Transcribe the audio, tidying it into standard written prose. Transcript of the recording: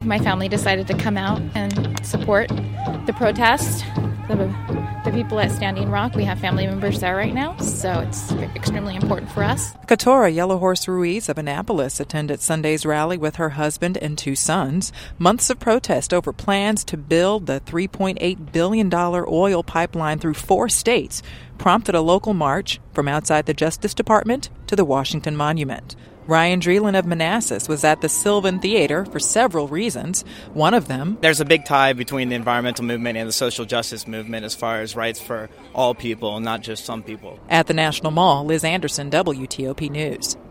My family decided to come out and support the protest. The people at Standing Rock, we have family members there right now, so it's extremely important for us. Katora Yellowhorse Ruiz of Annapolis attended Sunday's rally with her husband and 2 sons. Months of protest over plans to build the $3.8 billion oil pipeline through 4 states prompted a local march from outside the Justice Department to the Washington Monument. Ryan Dreeland of Manassas was at the Sylvan Theater for several reasons. One of them, there's a big tie between the environmental movement and the social justice movement as far as rights for all people, not just some people. At the National Mall, Liz Anderson, WTOP News.